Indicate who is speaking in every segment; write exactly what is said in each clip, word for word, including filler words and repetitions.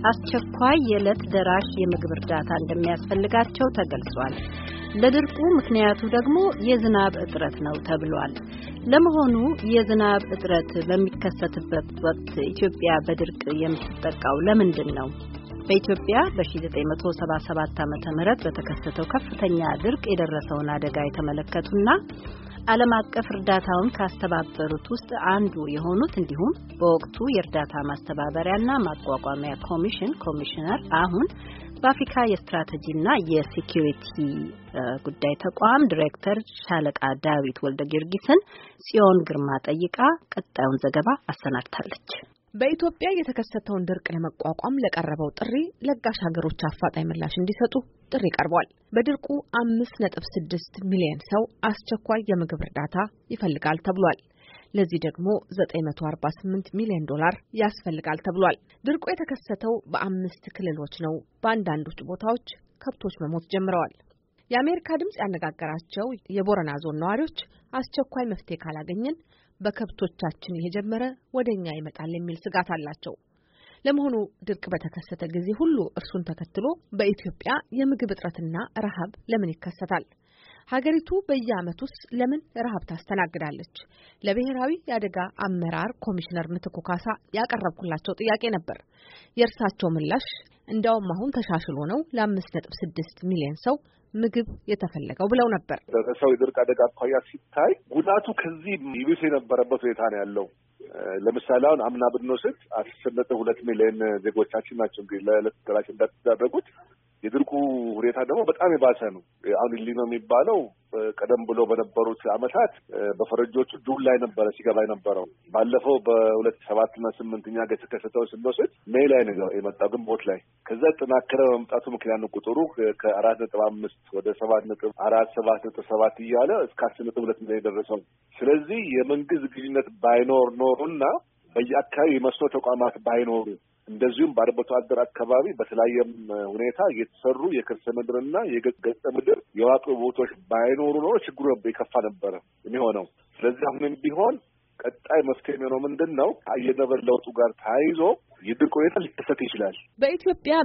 Speaker 1: አስቸኳይ የዕለት ደራሽ የምግብ እርዳታ እንደሚያስፈልጋቸው ተገልጿል። ለድርቁ ምክንያቱ ደግሞ የዝናብ እጥረት ነው ተብሏል። ለመሆኑ የዝናብ እጥረት በሚከሰትበት ወቅት ኢትዮጵያ በድርቅ የምትጠቃው ለምንድን ነው? በኢትዮጵያ በ1977 ዓመተ ምህረት በተከሰተው ከፍተኛ ድርቅ የደረሰውን አደጋ የተመለከቱና ዓለም አቀፍ እርዳታውን ካስተባበሩት ውስጥ አንዱ የሆኑት እንዲሁም በወቅቱ የእርዳታ ማስተባበሪያና ማቋቋሚያ ኮሚሽን ኮሚሽነር አሁን በአፍሪካ የስትራቴጂና የሴኩሪቲ ጉዳይ ተቋም ዳይሬክተር ሻለቃ ዳዊት ወልደ ጊዮርጊስን ጽዮን ግርማ ጠይቃ ቀጣዩን ዘገባ አሰናድታለች።
Speaker 2: በኢትዮጵያ የተከሰተውን ድርቅ ለመቋቋም ለቀረበው ጥሪ ለጋሽ ሀገሮች አፋጣኝ ምላሽ እንዲሰጡ ጥሪ ቀርቧል። በድርቁ አምስት ነጥብ ስድስት ሚሊዮን ሰው አስቸኳይ የምግብ እርዳታ ይፈልጋል ተብሏል። ለዚህ ደግሞ ዘጠኝ መቶ አርባ ስምንት ሚሊዮን ዶላር ያስፈልጋል ተብሏል። ድርቁ የተከሰተው በአምስት ክልሎች ነው። በአንዳንዶቹ ቦታዎች ከብቶች መሞት ጀምረዋል። የአሜሪካ ድምጽ ያነጋገራቸው የቦረና ዞን ነዋሪዎች አስቸኳይ መፍትሄ ካላገኘን በከብቶቻችን የጀመረ ወደኛ ይመጣል የሚል ስጋት አላቸው። ለመሆኑ ድርቅ በተከሰተ ጊዜ ሁሉ እርሱን ተከትሎ በኢትዮጵያ የምግብ እጥረትና ረሃብ ለምን ይከሰታል? ሀገሪቱ በየዓመቱስ ለምን ረሃብ ታስተናግዳለች? ለብሔራዊ የአደጋ አመራር ኮሚሽነር ምትኩ ካሳ ያቀረብኩላቸው ጥያቄ ነበር። የእርሳቸው ምላሽ እንዳውም አሁን ተሻሽሎ ነው ለአምስት ነጥብ ስድስት ሚሊዮን ሰው ምግብ የተፈለገው ብለው ነበር።
Speaker 3: በሰው የድርቅ አደጋ አኳያ ሲታይ ጉዳቱ ከዚህ ይብስ የነበረበት ሁኔታ ነው ያለው። ለምሳሌ አሁን አምና ብንወስድ አስር ነጥብ ሁለት ሚሊዮን ዜጎቻችን ናቸው እንግዲህ ለዕለት ደራሽ እንዳደረጉት። የድርቁ ሁኔታ ደግሞ በጣም የባሰ ነው። አሁን ኢሊኖ የሚባለው ቀደም ብሎ በነበሩት አመታት በፈረንጆቹ ጁን ላይ ነበረ ሲገባ የነበረው። ባለፈው በሁለት ሺህ ሰባት እና ስምንት ኛ የተከሰተው ስንወስድ ሜይ ላይ ነው የመጣው፣ ግንቦት ላይ። ከዛ ተጠናከረ በመምጣቱ ምክንያት ነው ቁጥሩ ከአራት ነጥብ አምስት ወደ ሰባት ነጥብ አራት ሰባት ነጥብ ሰባት እያለ እስከ አስር ነጥብ ሁለት ሚሊዮን የደረሰው። ስለዚህ የመንግስት ዝግጁነት ባይኖር ኖሩና በየአካባቢ የመስኖ ተቋማት ባይኖሩ እንደዚሁም በአርብቶ አደር አካባቢ በተለያየም ሁኔታ የተሰሩ የከርሰ ምድርና የገጸ ምድር የዋጡ ቦታዎች ባይኖሩ ኖሮ ችግሩ የከፋ ነበረ የሚሆነው። ስለዚህ አሁንም ቢሆን ቀጣይ መፍትሄ የሚሆነው ምንድን ነው? አየር ንብረት ለውጡ ጋር ተያይዞ የድርቅ ሁኔታ ሊከሰት ይችላል።
Speaker 2: በኢትዮጵያ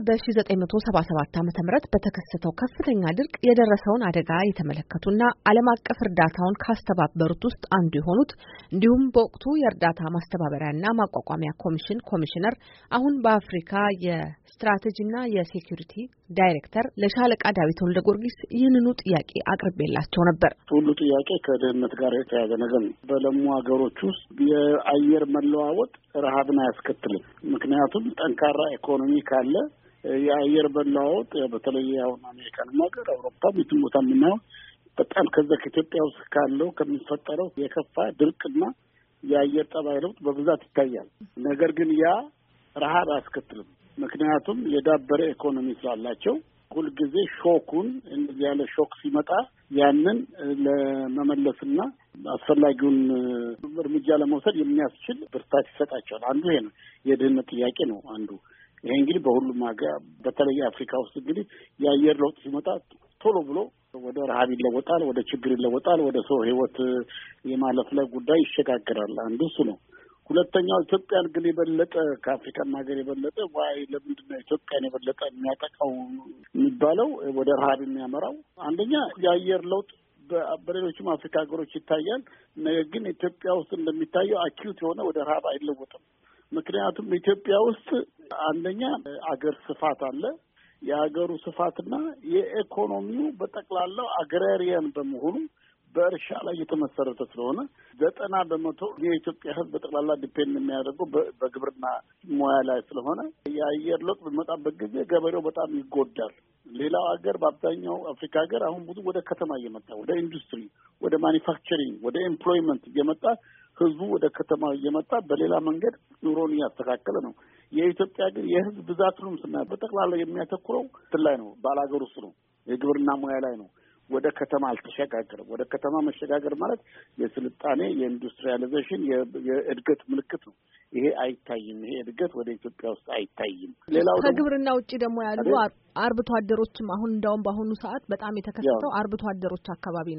Speaker 2: በ1977 ዓመተ ምህረት በተከሰተው ከፍተኛ ድርቅ የደረሰውን አደጋ የተመለከቱና ዓለም አቀፍ እርዳታውን ካስተባበሩት ውስጥ አንዱ የሆኑት እንዲሁም በወቅቱ የእርዳታ ማስተባበሪያና ማቋቋሚያ ኮሚሽን ኮሚሽነር አሁን በአፍሪካ የስትራቴጂና የሴኩሪቲ ዳይሬክተር ለሻለቃ ዳዊት ወልደ ጊዮርጊስ ይህንኑ ጥያቄ አቅርቤላቸው ነበር።
Speaker 4: ሁሉ ጥያቄ ከድህነት ጋር የተያያዘ ነገር ነው። በለሙ ሀገሮች ውስጥ የአየር መለዋወጥ ረሃብን አያስከትልም። ምክንያቱም ጠንካራ ኢኮኖሚ ካለ የአየር መለዋወጥ በተለይ አሁን አሜሪካን ሀገር አውሮፓ የትም ቦታ የምናየው በጣም ከዛ ከኢትዮጵያ ውስጥ ካለው ከሚፈጠረው የከፋ ድርቅና የአየር ጠባይ ለውጥ በብዛት ይታያል። ነገር ግን ያ ረሃብ አያስከትልም። ምክንያቱም የዳበረ ኢኮኖሚ ስላላቸው ሁልጊዜ ሾኩን እንደዚህ ያለ ሾክ ሲመጣ ያንን ለመመለስና አስፈላጊውን እርምጃ ለመውሰድ የሚያስችል ብርታት ይሰጣቸዋል። አንዱ ይሄ ነው። የድህነት ጥያቄ ነው አንዱ። ይሄ እንግዲህ በሁሉም ሀገር በተለይ አፍሪካ ውስጥ እንግዲህ የአየር ለውጥ ሲመጣ ቶሎ ብሎ ወደ ረሃብ ይለወጣል፣ ወደ ችግር ይለወጣል፣ ወደ ሰው ህይወት የማለፍ ላይ ጉዳይ ይሸጋግራል። አንዱ እሱ ነው። ሁለተኛው ኢትዮጵያን ግን የበለጠ ከአፍሪካን ሀገር የበለጠ ዋይ ለምንድን ነው ኢትዮጵያን የበለጠ የሚያጠቃው የሚባለው ወደ ረሃብ የሚያመራው? አንደኛ የአየር ለውጥ በሌሎችም አፍሪካ ሀገሮች ይታያል። ነገር ግን ኢትዮጵያ ውስጥ እንደሚታየው አኪዩት የሆነ ወደ ረሃብ አይለወጥም። ምክንያቱም ኢትዮጵያ ውስጥ አንደኛ አገር ስፋት አለ። የሀገሩ ስፋትና የኢኮኖሚው በጠቅላላው አግራሪያን በመሆኑ በእርሻ ላይ የተመሰረተ ስለሆነ ዘጠና በመቶ የኢትዮጵያ ሕዝብ በጠቅላላ ዲፔንድ የሚያደርገው በግብርና ሙያ ላይ ስለሆነ የአየር ለውጥ በመጣበት ጊዜ ገበሬው በጣም ይጎዳል። ሌላው ሀገር በአብዛኛው አፍሪካ ሀገር አሁን ብዙ ወደ ከተማ እየመጣ ወደ ኢንዱስትሪ፣ ወደ ማኒፋክቸሪንግ፣ ወደ ኤምፕሎይመንት እየመጣ ህዝቡ ወደ ከተማ እየመጣ በሌላ መንገድ ኑሮን እያስተካከለ ነው። የኢትዮጵያ ግን የህዝብ ብዛቱንም ስናይ በጠቅላላ የሚያተኩረው እንትን ላይ ነው፣ ባላገር ውስጥ ነው፣ የግብርና ሙያ ላይ ነው። ወደ ከተማ አልተሸጋገረም። ወደ ከተማ መሸጋገር ማለት የስልጣኔ የኢንዱስትሪያላይዜሽን የእድገት ምልክት ነው። ይሄ አይታይም። ይሄ እድገት ወደ ኢትዮጵያ ውስጥ አይታይም።
Speaker 2: ሌላው ከግብርና ውጪ ደግሞ ያሉ አርብቶ አደሮችም አሁን እንደውም በአሁኑ ሰዓት በጣም የተከሰተው አርብቶ አደሮች አካባቢ ነው።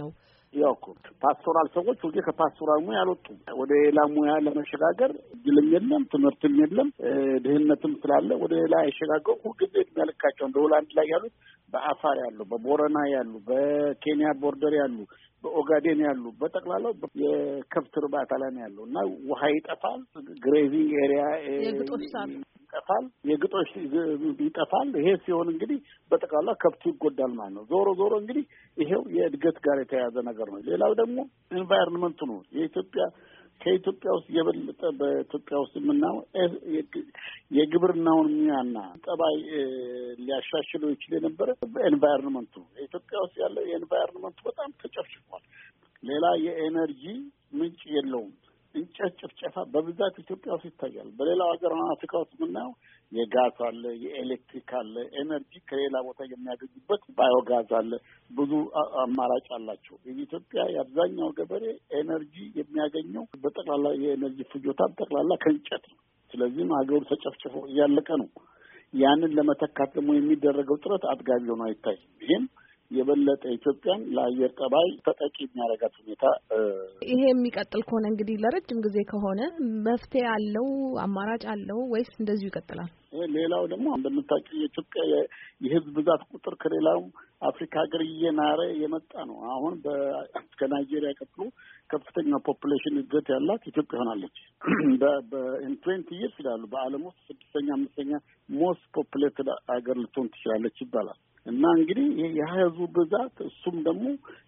Speaker 4: ያው እኮ ፓስቶራል ሰዎች ወደ ከፓስቶራል ሙያ ያልወጡ ወደ ሌላ ሙያ ለመሸጋገር እድልም የለም፣ ትምህርትም የለም፣ ድህነትም ስላለ ወደ ሌላ አይሸጋገሩ። ሁልጊዜ የሚያልካቸው እንደ ሆላንድ ላይ ያሉት በአፋር ያሉ፣ በቦረና ያሉ፣ በኬንያ ቦርደር ያሉ፣ በኦጋዴን ያሉ በጠቅላላው የከብት እርባታ ላይ ነው ያለው እና ውሃ ይጠፋል፣ ግሬዚንግ ኤሪያ ይጠፋል፣ የግጦሽ ይጠፋል። ይሄ ሲሆን እንግዲህ በጠቅላላ ከብቱ ይጎዳል ማለት ነው። ዞሮ ዞሮ እንግዲህ ይሄው የእድገት ጋር የተያያዘ ነገር ነው። ሌላው ደግሞ ኤንቫይሮንመንቱ ነው። የኢትዮጵያ ከኢትዮጵያ ውስጥ የበለጠ በኢትዮጵያ ውስጥ የምናየው የግብርናውን ሚያና ጠባይ ሊያሻሽለው ይችል የነበረ በኤንቫይሮንመንቱ የኢትዮጵያ ውስጥ ያለው የኤንቫይሮንመንቱ በጣም ተጨፍጭፏል። ሌላ የኤነርጂ ምንጭ የለውም። እንጨት ጭፍጨፋ በብዛት ኢትዮጵያ ውስጥ ይታያል። በሌላው ሀገር አፍሪካ ውስጥ የምናየው የጋዝ አለ፣ የኤሌክትሪክ አለ፣ ኤነርጂ ከሌላ ቦታ የሚያገኙበት ባዮጋዝ አለ። ብዙ አማራጭ አላቸው። የኢትዮጵያ የአብዛኛው ገበሬ ኤነርጂ የሚያገኘው በጠቅላላ የኤነርጂ ፍጆታ በጠቅላላ ከእንጨት ነው። ስለዚህም ሀገሩ ተጨፍጭፎ እያለቀ ነው። ያንን ለመተካት ደግሞ የሚደረገው ጥረት አጥጋቢ ሆኖ አይታይም። ይሄም የበለጠ ኢትዮጵያን ለአየር ጠባይ ተጠቂ የሚያደርጋት ሁኔታ
Speaker 2: ይሄ የሚቀጥል ከሆነ እንግዲህ ለረጅም ጊዜ ከሆነ መፍትሄ አለው አማራጭ አለው ወይስ እንደዚሁ ይቀጥላል?
Speaker 4: ሌላው ደግሞ እንደምታውቂው የኢትዮጵያ የሕዝብ ብዛት ቁጥር ከሌላው አፍሪካ ሀገር እየናረ የመጣ ነው። አሁን ከናይጄሪያ ቀጥሎ ከፍተኛ ፖፑሌሽን እድገት ያላት ኢትዮጵያ ሆናለች። በኢንትዌንቲ ይርስ ይላሉ በዓለም ውስጥ ስድስተኛ አምስተኛ ሞስት ፖፑሌትድ ሀገር ልትሆን ትችላለች ይባላል። እና እንግዲህ የህዝቡ ብዛት እሱም ደግሞ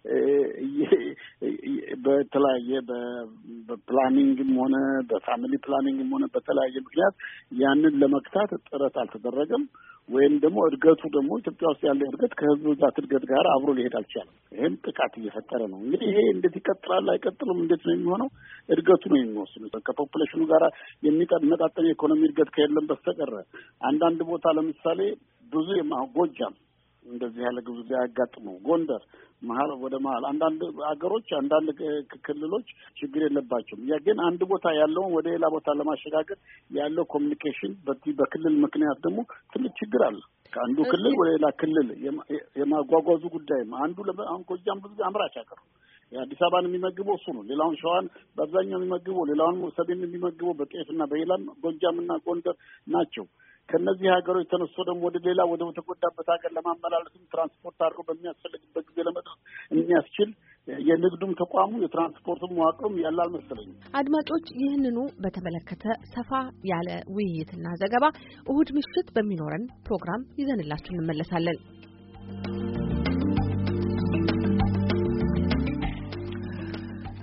Speaker 4: በተለያየ በፕላኒንግም ሆነ በፋሚሊ ፕላኒንግም ሆነ በተለያየ ምክንያት ያንን ለመክታት ጥረት አልተደረገም። ወይም ደግሞ እድገቱ ደግሞ ኢትዮጵያ ውስጥ ያለው እድገት ከህዝቡ ብዛት እድገት ጋር አብሮ ሊሄድ አልቻለም። ይሄም ጥቃት እየፈጠረ ነው። እንግዲህ ይሄ እንዴት ይቀጥላል አይቀጥልም፣ እንዴት ነው የሚሆነው? እድገቱ ነው የሚወስነው። ከፖፑሌሽኑ ጋር የሚመጣጠን የኢኮኖሚ እድገት ከሌለም በስተቀር አንዳንድ ቦታ ለምሳሌ ብዙ ጎጃም እንደዚህ ያለ ጊዜ ያጋጥመው ጎንደር መሀል ወደ መሀል አንዳንድ ሀገሮች አንዳንድ ክልሎች ችግር የለባቸውም። ያ ግን አንድ ቦታ ያለውን ወደ ሌላ ቦታ ለማሸጋገር ያለው ኮሚኒኬሽን በክልል ምክንያት ደግሞ ትልቅ ችግር አለ። ከአንዱ ክልል ወደ ሌላ ክልል የማጓጓዙ ጉዳይ አንዱ አሁን ጎጃም ብዙ አምራች ሀገር ነው። የአዲስ አበባን የሚመግበው እሱ ነው። ሌላውን ሸዋን በአብዛኛው የሚመግበው፣ ሌላውን ሰሜን የሚመግበው በጤፍና በሌላም ጎጃምና ጎንደር ናቸው። ከነዚህ ሀገሮች ተነስቶ ደግሞ ወደ ሌላ ወደ ተጎዳበት ሀገር ለማመላለስም ትራንስፖርት አድርገው በሚያስፈልግበት ጊዜ ለመድረስ የሚያስችል የንግዱም ተቋሙ የትራንስፖርቱም መዋቅሩም ያለ አልመሰለኝም።
Speaker 2: አድማጮች፣ ይህንኑ በተመለከተ ሰፋ ያለ ውይይትና ዘገባ እሁድ ምሽት በሚኖረን ፕሮግራም ይዘንላችሁ እንመለሳለን።